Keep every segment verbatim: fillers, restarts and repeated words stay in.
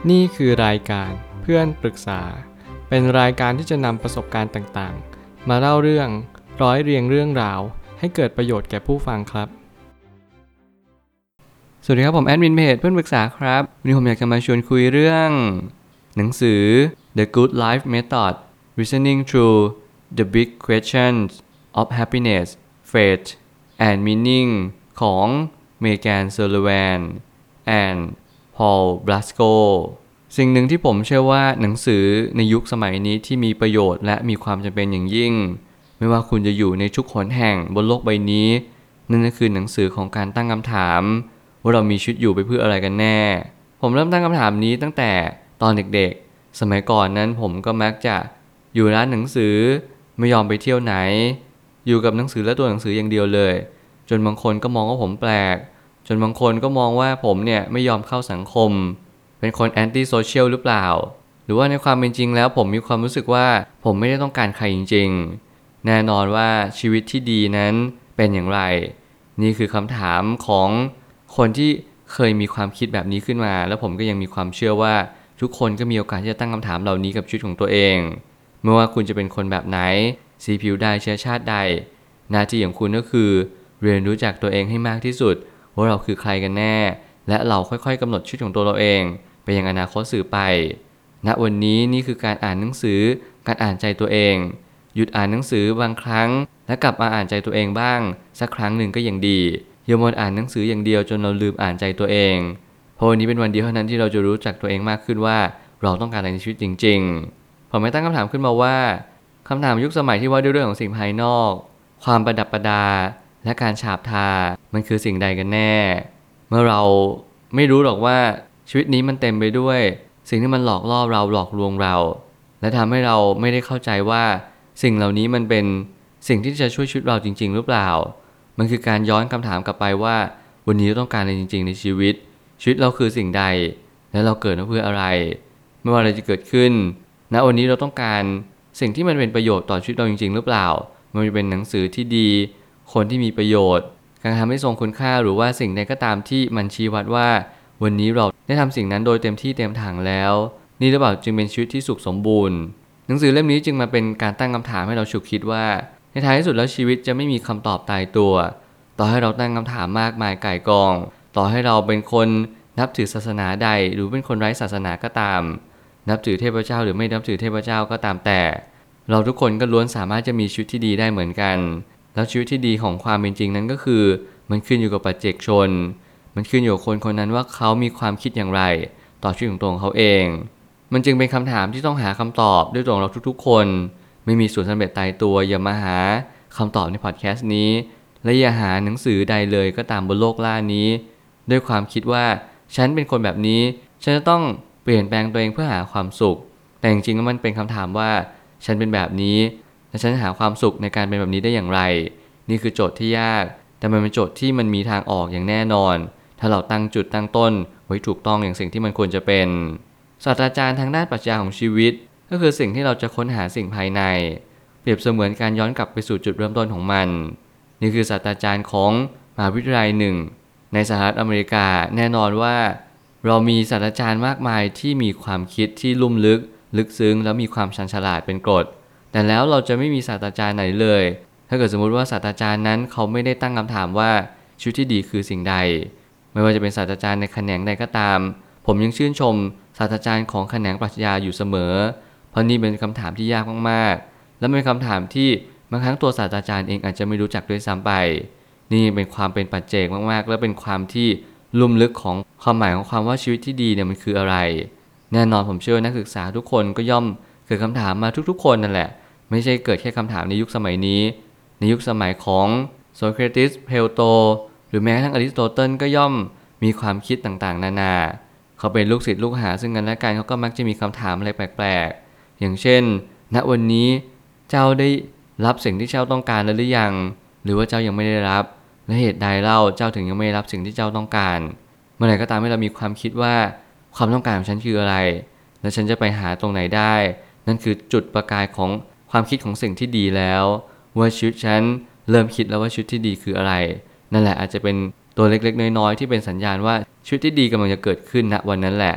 นี่คือรายการเพื่อนปรึกษาเป็นรายการที่จะนำประสบการณ์ต่างๆมาเล่าเรื่องร้อยเรียงเรื่องราวให้เกิดประโยชน์แก่ผู้ฟังครับสวัสดีครับผมแอดมินเพจเพื่อนปรึกษาครับวันนี้ผมอยากจะมาชวนคุยเรื่องหนังสือ The Good Life Method Reasoning Through the Big Questions of Happiness Faith and Meaning ของเมแกน เซอร์เลแวนและพอล บลัสโกสิ่งหนึ่งที่ผมเชื่อว่าหนังสือในยุคสมัยนี้ที่มีประโยชน์และมีความจำเป็นอย่างยิ่งไม่ว่าคุณจะอยู่ในทุกหนแห่งบนโลกใบนี้นั่นก็คือหนังสือของการตั้งคำถามว่าเรามีชีวิตอยู่ไปเพื่ออะไรกันแน่ผมเริ่มตั้งคำถามนี้ตั้งแต่ตอนเด็กๆสมัยก่อนนั้นผมก็มักจะอยู่ร้านหนังสือไม่ยอมไปเที่ยวไหนอยู่กับหนังสือและตัวหนังสืออย่างเดียวเลยจนบางคนก็มองว่าผมแปลกจนบางคนก็มองว่าผมเนี่ยไม่ยอมเข้าสังคมเป็นคนแอนตี้โซเชียลหรือเปล่าหรือว่าในความเป็นจริงแล้วผมมีความรู้สึกว่าผมไม่ได้ต้องการใครจริงๆแน่นอนว่าชีวิตที่ดีนั้นเป็นอย่างไรนี่คือคำถามของคนที่เคยมีความคิดแบบนี้ขึ้นมาแล้วผมก็ยังมีความเชื่อว่าทุกคนก็มีโอกาสที่จะตั้งคำถามเหล่านี้กับชีวิตของตัวเองไม่ว่าคุณจะเป็นคนแบบไหนสีผิวใดเชื้อชาติใดหน้าที่ของคุณก็คือเรียนรู้จักตัวเองให้มากที่สุดว่าเราคือใครกันแน่และเราค่อยๆกำหนดชีวิตของตัวเราเองไปยังอนาคตสื่อไปณวันนี้นี่คือการอ่านหนังสือการอ่านใจตัวเองหยุดอ่านหนังสือบางครั้งและกลับมาอ่านใจตัวเองบ้างสักครั้งหนึ่งก็ยังดีอย่ามัวอ่านหนังสืออย่างเดียวจนเราลืมอ่านใจตัวเองเพราะวันนี้เป็นวันเดียวเท่านั้นที่เราจะรู้จักตัวเองมากขึ้นว่าเราต้องการอะไรในชีวิตจริงๆผมไม่ตั้งคำถามขึ้นมาว่าคำถามยุคสมัยที่ว่าด้วยเรื่องของสิ่งภายนอกความประดับประดาและการฉาบทามันคือสิ่งใดกันแน่เมื่อเราไม่รู้หรอกว่าชีวิตนี้มันเต็มไปด้วยสิ่งที่มันหลอกล่อเราหลอกลวงเราและทำให้เราไม่ได้เข้าใจว่าสิ่งเหล่านี้มันเป็นสิ่งที่จะช่วยชีวิตเราจริงๆหรือเปล่ามันคือการย้อนคำถามกลับไปว่าวันนี้เราต้องการอะไรจริงๆในชีวิตชีวิตเราคือสิ่งใดและเราเกิดมาเพื่ออะไรไม่ว่าอะไรจะเกิดขึ้นณวันนี้เราต้องการสิ่งที่มันเป็นประโยชน์ต่อชีวิตเราจริงๆหรือเปล่ามันจะเป็นหนังสือที่ดีคนที่มีประโยชน์การทำให้ทรงคุณค่าหรือว่าสิ่งใดก็ตามที่มันชี้วัดว่าวันนี้เราได้ทำสิ่งนั้นโดยเต็มที่เต็มถังแล้วนี่หรือเปล่าจึงเป็นชีวิตที่สุขสมบูรณ์หนังสือเล่มนี้จึงมาเป็นการตั้งคำถามให้เราฉุกคิดว่าในท้ายที่สุดแล้วชีวิตจะไม่มีคำตอบตายตัวต่อให้เราตั้งคำถามมากมายก่ายกองต่อให้เราเป็นคนนับถือศาสนาใดหรือเป็นคนไร้ศาสนาก็ตามนับถือเทพเจ้าหรือไม่นับถือเทพเจ้าก็ตามแต่เราทุกคนก็ล้วนสามารถจะมีชีวิตที่ดีได้เหมือนกันแล้วชีวิตที่ดีของความเป็นจริงนั้นก็คือมันขึ้นอยู่กับปัจเจกชนมันขึ้นอยู่กับคนคนนั้นว่าเขามีความคิดอย่างไรต่อชีวิตของตัวของเขาเองมันจึงเป็นคำถามที่ต้องหาคำตอบด้วยตัวเราทุกๆคนไม่มีสูตรสำเร็จตายตัวอย่ามาหาคำตอบในพอดแคสต์นี้และอย่าหาหนังสือใดเลยก็ตามบนโลกล่านี้ด้วยความคิดว่าฉันเป็นคนแบบนี้ฉันจะต้องเปลี่ยนแปลงตัวเองเพื่อหาความสุขแต่จริงๆแล้วมันเป็นคำถามว่าฉันเป็นแบบนี้และฉันหาความสุขในการเป็นแบบนี้ได้อย่างไรนี่คือโจทย์ที่ยากแต่มันเป็นโจทย์ที่มันมีทางออกอย่างแน่นอนถ้าเราตั้งจุดตั้งต้นไว้ถูกต้องอย่างสิ่งที่มันควรจะเป็นศาสตราจารย์ทางด้านปรัชญาของชีวิตก็คือสิ่งที่เราจะค้นหาสิ่งภายในเปรียบเสมือนการย้อนกลับไปสู่จุดเริ่มต้นของมันนี่คือศาสตราจารย์ของมหาวิทยาลัยหนึ่งในสหรัฐอเมริกาแน่นอนว่าเรามีศาสตราจารย์มากมายที่มีความคิดที่ลุ่มลึกลึกซึ้งแล้วมีความชันฉลาดเป็นกรดแต่แล้วเราจะไม่มีศาสตราจารย์ไหนเลยถ้าเกิดสมมุติว่าศาสตราจารย์นั้นเขาไม่ได้ตั้งคำถามว่าชีวิตที่ดีคือสิ่งใดไม่ว่าจะเป็นศาสตราจารย์ในแขนงใดก็ตามผมยังชื่นชมศาสตราจารย์ของแขนงปรัชญาอยู่เสมอเพราะนี่เป็นคำถามที่ยากมากๆและเป็นคำถามที่บางครั้งตัวศาสตราจารย์เองอาจจะไม่รู้จักด้วยซ้ำไปนี่เป็นความเป็นปัจเจกมากๆและเป็นความที่ลุ่มลึกของความหมายของความว่าชีวิตที่ดีเนี่ยมันคืออะไรแน่นอนผมเชื่อนักศึกษาทุกคนก็ย่อมเกิดคำถามมาทุกๆคนนั่นแหละไม่ใช่เกิดแค่คำถามในยุคสมัยนี้ในยุคสมัยของโสเครติสเพลโตหรือแม้กระทั่งอริสโตเติลก็ย่อมมีความคิดต่างๆนานาเขาเป็นลูกศิษย์ลูกหาซึ่งกันและกันเขาก็มักจะมีคำถามอะไรแปลกๆอย่างเช่นณวันนี้เจ้าได้รับสิ่งที่เจ้าต้องการแล้วหรือยังหรือว่าเจ้ายังไม่ได้รับและเหตุใดเล่าเจ้าถึงยังไม่ได้รับสิ่งที่เจ้าต้องการเมื่อไหร่ก็ตามให้เรามีความคิดว่าความต้องการของฉันคืออะไรและฉันจะไปหาตรงไหนได้นั่นคือจุดประกายของความคิดของสิ่งที่ดีแล้วว่าชีวิตฉันเริ่มคิดแล้วว่าชีวิตที่ดีคืออะไรนั่นแหละอาจจะเป็นตัวเล็กๆน้อยๆที่เป็นสัญญาณว่าชีวิตที่ดีกำลังจะเกิดขึ้นณวันนั้นแหละ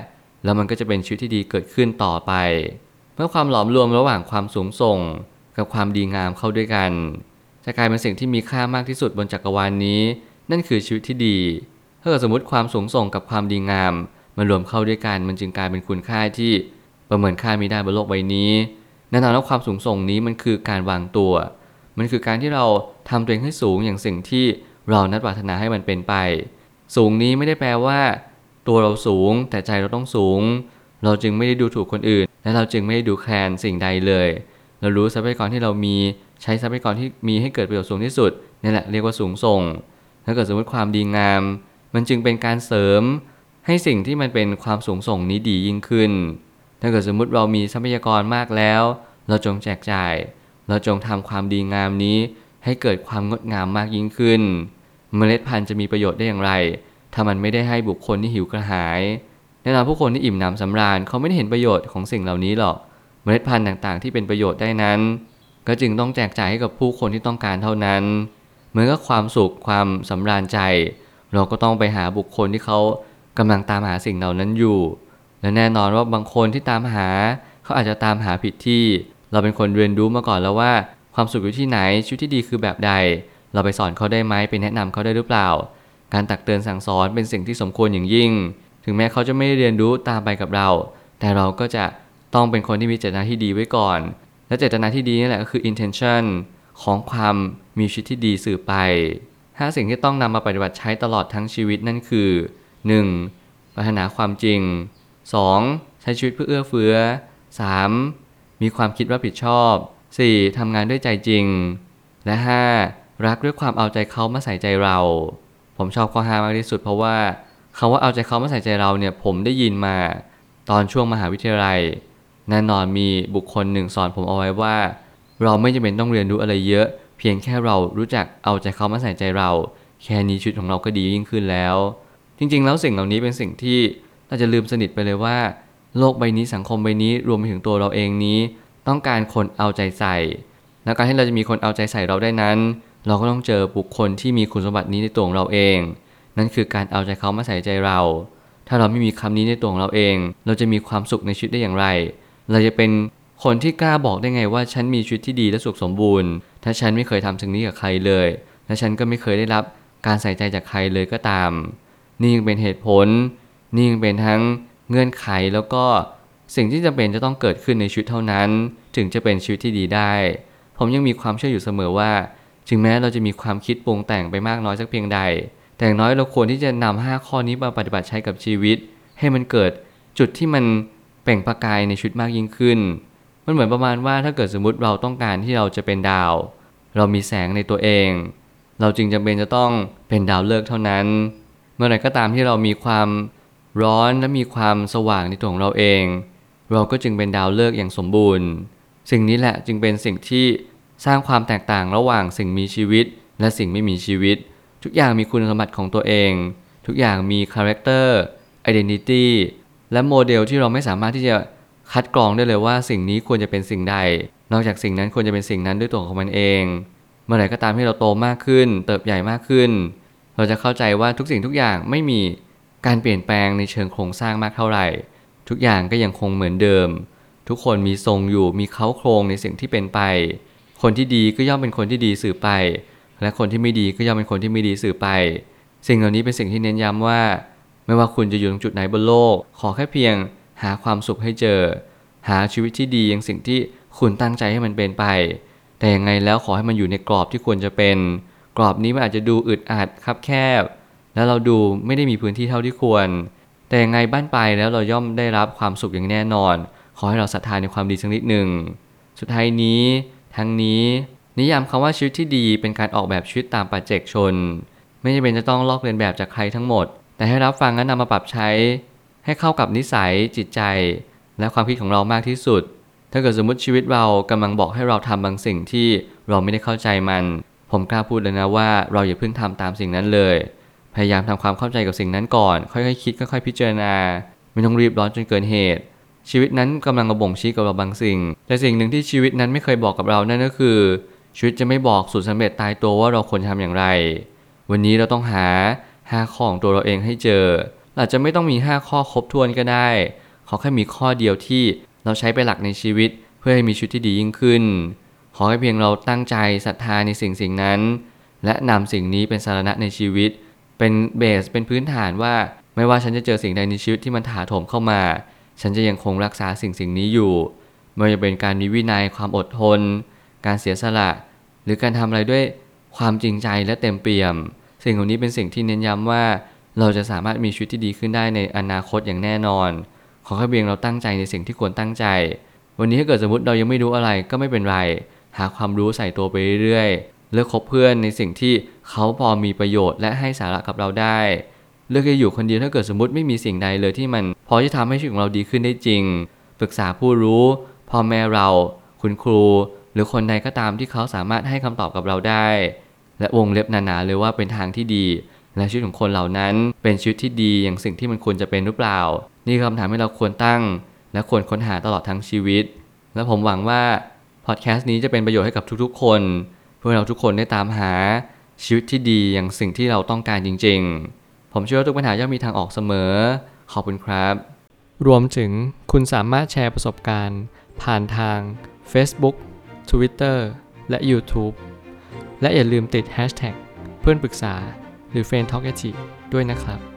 แล้วมันก็จะเป็นชีวิตที่ดีเกิดขึ้นต่อไปเมื่อความหลอมรวมระหว่างความสูงส่งกับความดีงามเข้าด้วยกันจะกลายเป็นสิ่งที่มีค่ามากที่สุดบนจักรวาลนี้นั่นคือชีวิตที่ดีถ้าเกิดสมมติความสูงส่งกับความดีงามมันรวมเข้าด้วยกันมันจึงกลายเป็นคุณค่าที่ประเมินค่าไม่ได้บนโลกใบนี้แน่นอนว่าความสูงส่งนี้มันคือการวางตัวมันคือการที่เราทำตัวเองให้สูงอย่างสิ่งที่เรานัดปรารถนาให้มันเป็นไปสูงนี้ไม่ได้แปลว่าตัวเราสูงแต่ใจเราต้องสูงเราจึงไม่ได้ดูถูกคนอื่นและเราจึงไม่ได้ดูแคลนสิ่งใดเลยเรารู้ทรัพยากรที่เรามีใช้ทรัพยากรที่มีให้เกิดประโยชน์สูงที่สุดนี่แหละเรียกว่าสูงส่งถ้าเกิดสมมติความดีงามมันจึงเป็นการเสริมให้สิ่งที่มันเป็นความสูงส่งนี้ดียิ่งขึ้นถ้าเกิดสมมติเรามีทรัพยากรมากแล้วเราจงแจกจ่ายเราจงทำความดีงามนี้ให้เกิดความงดงามมากยิ่งขึ้นเมล็ดพันธุ์จะมีประโยชน์ได้อย่างไรถ้ามันไม่ได้ให้บุคคลที่หิวกระหายแน่นอนผู้คนที่อิ่มหนำสำราญเขาไม่ได้เห็นประโยชน์ของสิ่งเหล่านี้หรอกเมล็ดพันธุ์ต่างๆที่เป็นประโยชน์ได้นั้นก็จึงต้องแจกจ่ายให้กับผู้คนที่ต้องการเท่านั้นเหมือนกับความสุขความสำราญใจเราก็ต้องไปหาบุคคลที่เขากำลังตามหาสิ่งเหล่านั้นอยู่และแน่นอนว่าบางคนที่ตามหาเขาอาจจะตามหาผิดที่เราเป็นคนเรียนรู้มาก่อนแล้วว่าความสุขอยู่ที่ไหนชีวิตที่ดีคือแบบใดเราไปสอนเขาได้ไหมไปแนะนำเขาได้หรือเปล่าการตักเตือนสั่งสอนเป็นสิ่งที่สมควรอย่างยิ่งถึงแม้เขาจะไม่เรียนรู้ตามไปกับเราแต่เราก็จะต้องเป็นคนที่มีเจตนาที่ดีไว้ก่อนและเจตนาที่ดีนี่แหละก็คือ intention ของความมีชีวิตที่ดีสื่อไปห้าสิ่งที่ต้องนำมาปฏิบัติใช้ตลอดทั้งชีวิตนั่นคือ หนึ่ง. ปรารถนาความจริง สอง. ใช้ชีวิตเพื่อเอื้อเฟื้อ สาม. มีความคิดรับผิดชอบ สี่. ทำงานด้วยใจจริงและ ห้า. รักด้วยความเอาใจเขามาใส่ใจเราผมชอบข้อห้ามากที่สุดเพราะว่าคำว่าเอาใจเขามาใส่ใจเราเนี่ยผมได้ยินมาตอนช่วงมหาวิทยาลัยแน่นอนมีบุคคลหนึ่งสอนผมเอาไว้ว่าเราไม่จำเป็นต้องเรียนรู้อะไรเยอะเพียงแค่เรารู้จักเอาใจเขามาใส่ใจเราแค่นี้ชีวิตของเราก็ดียิ่งขึ้นแล้วจริงๆแล้วสิ่งเหล่านี้เป็นสิ่งที่เราจะลืมสนิทไปเลยว่าโลกใบนี้สังคมใบนี้รวมไปถึงตัวเราเองนี้ต้องการคนเอาใจใส่และการที่เราจะมีคนเอาใจใส่เราได้นั้นเราก็ต้องเจอบุคคลที่มีคุณสมบัตินี้ในตัวของเราเองนั่นคือการเอาใจเขามาใส่ใจเราถ้าเราไม่มีคำนี้ในตัวของเราเองเราจะมีความสุขในชีวิตได้อย่างไรเราจะเป็นคนที่กล้าบอกได้ไงว่าฉันมีชีวิตที่ดีและสุขสมบูรณ์ถ้าฉันไม่เคยทำสิ่งนี้กับใครเลยและฉันก็ไม่เคยได้รับการใส่ใจจากใครเลยก็ตามนี่ยังเป็นเหตุผลนี่ยังเป็นทั้งเงื่อนไขแล้วก็สิ่งที่จำเป็นจะต้องเกิดขึ้นในชีวิตเท่านั้นถึงจะเป็นชีวิตที่ดีได้ผมยังมีความเชื่ออยู่เสมอว่าถึงแม้เราจะมีความคิดปรุงแต่งไปมากน้อยสักเพียงใดแต่อย่างน้อยเราควรที่จะนำห้าข้อนี้มาปฏิบัติใช้กับชีวิตให้มันเกิดจุดที่มันเปล่งประกายในชีวิตมากยิ่งขึ้นมันเหมือนประมาณว่าถ้าเกิดสมมุติเราต้องการที่เราจะเป็นดาวเรามีแสงในตัวเองเราจึงจำเป็นจะต้องเป็นดาวฤกษ์เท่านั้นเมื่อไหร่ก็ตามที่เรามีความร้อนและมีความสว่างในตัวของเราเองเราก็จึงเป็นดาวฤกษ์อย่างสมบูรณ์สิ่งนี้แหละจึงเป็นสิ่งที่สร้างความแตกต่างระหว่างสิ่งมีชีวิตและสิ่งไม่มีชีวิตทุกอย่างมีคุณสมบัติของตัวเองทุกอย่างมีคาแรคเตอร์ไอเดนติตี้และโมเดลที่เราไม่สามารถที่จะคัดกรองได้เลยว่าสิ่งนี้ควรจะเป็นสิ่งใดนอกจากสิ่งนั้นควรจะเป็นสิ่งนั้นด้วยตัวของมันเองเมื่อไหร่ก็ตามที่เราโตมากขึ้นเติบใหญ่มากขึ้นเราจะเข้าใจว่าทุกสิ่งทุกอย่างไม่มีการเปลี่ยนแปลงในเชิงโครงสร้างมากเท่าไหร่ทุกอย่างก็ยังคงเหมือนเดิมทุกคนมีทรงอยู่มีเค้าโครงในสิ่งที่เป็นไปคนที่ดีก็ย่อมเป็นคนที่ดีสืบไปและคนที่ไม่ดีก็ย่อมเป็นคนที่ไม่ดีสืบไปสิ่งเหล่านี้เป็นสิ่งที่เน้นย้ำว่าไม่ว่าคุณจะอยู่ตรงจุดไหนบนโลกขอแค่เพียงหาความสุขให้เจอหาชีวิตที่ดีอย่างสิ่งที่คุณตั้งใจให้มันเป็นไปแต่ยังไงแล้วขอให้มันอยู่ในกรอบที่ควรจะเป็นกรอบนี้มันอาจจะดูอึดอัดคับแคบแล้วเราดูไม่ได้มีพื้นที่เท่าที่ควรแต่ยังไงบ้านปลายแล้วเราย่อมได้รับความสุขอย่างแน่นอนขอให้เราศรัทธาในความดีสักนิดหนึ่งสุดท้ายนี้ทั้งนี้นิยามคำว่าชีวิตที่ดีเป็นการออกแบบชีวิตตามปัจเจกชนไม่จำเป็นจะต้องลอกเลียนแบบจากใครทั้งหมดแต่ให้รับฟังและนำมาปรับใช้ให้เข้ากับนิสัยจิตใจและความคิดของเรามากที่สุดถ้าเกิดสมมติชีวิตเรากำลังบอกให้เราทำบางสิ่งที่เราไม่ได้เข้าใจมันผมกล้าพูดเลยนะว่าเราอย่าเพิ่งทำตามสิ่งนั้นเลยพยายามทำความเข้าใจกับสิ่งนั้นก่อนค่อยๆคิดค่อยๆพิจารณาไม่ต้องรีบร้อนจนเกินเหตุชีวิตนั้นกำลังกระบ่งชี้กับเราบางสิ่งแต่สิ่งหนึ่งที่ชีวิตนั้นไม่เคยบอกกับเรานั่นก็คือชีวิตจะไม่บอกสูตรสำเร็จตายตัวว่าเราควรทำอย่างไรวันนี้เราต้องหาห้าข้อของตัวเราเองให้เจออาจจะไม่ต้องมีห้าข้อครบถ้วนก็ได้ขอแค่มีข้อเดียวที่เราใช้เป็นหลักในชีวิตเพื่อให้มีชีวิตที่ดียิ่งขึ้นขอให้เพียงเราตั้งใจศรัทธาในสิ่งสิ่งนั้นและนำสิ่งนี้เป็นสาระในชีวิตเป็นเบสเป็นพื้นฐานว่าไม่ว่าฉันจะเจอสิ่งใดในชีวิตที่มันถาโถมเข้ามาฉันจะยังคงรักษาสิ่งสิ่งนี้อยู่ไม่ว่าจะเป็นการมีวินัยความอดทนการเสียสละหรือการทำอะไรด้วยความจริงใจและเต็มเปี่ยมสิ่งเหล่านี้เป็นสิ่งที่เน้นย้ำว่าเราจะสามารถมีชีวิตที่ดีขึ้นได้ในอนาคตอย่างแน่นอนขอแค่เพียงเราตั้งใจในสิ่งที่ควรตั้งใจวันนี้ถ้าเกิดสมมติเรายังไม่รู้อะไรก็ไม่เป็นไรหาความรู้ใส่ตัวไปเรื่อยๆเลือกคบเพื่อนในสิ่งที่เขาพอมีประโยชน์และให้สาระกับเราได้เลือกจะอยู่คนเดียวถ้าเกิดสมมติไม่มีสิ่งใดเลยที่มันพอจะทำให้ชีวิตของเราดีขึ้นได้จริงปรึกษาผู้รู้พ่อแม่เราคุณครูหรือคนใดก็ตามที่เขาสามารถให้คำตอบกับเราได้และวงเล็บหนาๆเลยว่าเป็นทางที่ดีและชีวิตของคนเหล่านั้นเป็นชีวิตที่ดีอย่างสิ่งที่มันควรจะเป็นหรือเปล่านี่คือคำถามที่เราควรตั้งและควรค้นหาตลอดทั้งชีวิตและผมหวังว่าพอดแคสต์นี้จะเป็นประโยชน์ให้กับทุกๆคนเพื่อเราทุกคนได้ตามหาชีวิตที่ดีอย่างสิ่งที่เราต้องการจริงๆผมเชื่อว่าทุกปัญหาย่อมมีทางออกเสมอขอบคุณครับรวมถึงคุณสามารถแชร์ประสบการณ์ผ่านทาง Facebook Twitter และ YouTube และอย่าลืมติด แฮชแท็ก เพื่อนปรึกษาหรือ เฟรนด์ ทอล์ก ด้วยนะครับ